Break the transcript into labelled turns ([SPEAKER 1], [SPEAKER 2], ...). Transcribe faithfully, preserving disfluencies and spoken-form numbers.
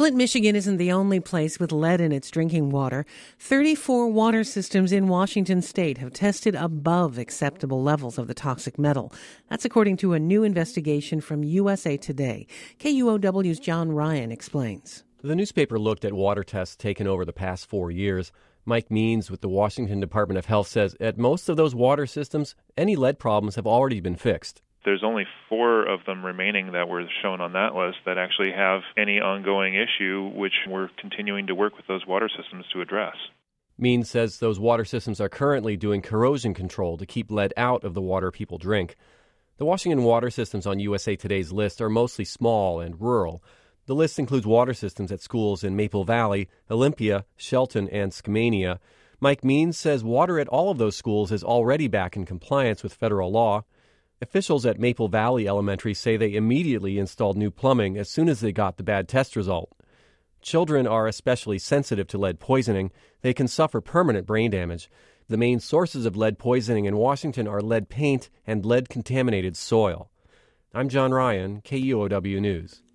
[SPEAKER 1] Flint, Michigan isn't the only place with lead in its drinking water. thirty-four water systems in Washington state have tested above acceptable levels of the toxic metal. That's according to a new investigation from U S A Today. K U O W's John Ryan explains.
[SPEAKER 2] The newspaper looked at water tests taken over the past four years. Mike Means with the Washington Department of Health says at most of those water systems, any lead problems have already been fixed.
[SPEAKER 3] There's only four of them remaining that were shown on that list that actually have any ongoing issue, which we're continuing to work with those water systems to address.
[SPEAKER 2] Means says those water systems are currently doing corrosion control to keep lead out of the water people drink. The Washington water systems on U S A Today's list are mostly small and rural. The list includes water systems at schools in Maple Valley, Olympia, Shelton, and Skamania. Mike Means says water at all of those schools is already back in compliance with federal law. Officials at Maple Valley Elementary say they immediately installed new plumbing as soon as they got the bad test result. Children are especially sensitive to lead poisoning. They can suffer permanent brain damage. The main sources of lead poisoning in Washington are lead paint and lead-contaminated soil. I'm John Ryan, K U O W News.